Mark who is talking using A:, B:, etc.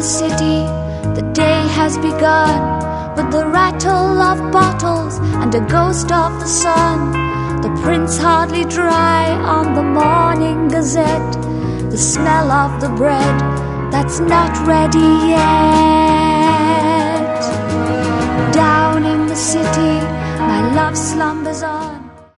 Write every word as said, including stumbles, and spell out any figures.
A: city, the day has begun, with the rattle of bottles and a ghost of the sun. The print's hardly dry on the Morning Gazette, the smell of the bread that's not ready yet. Down in the city, my love slumbers on.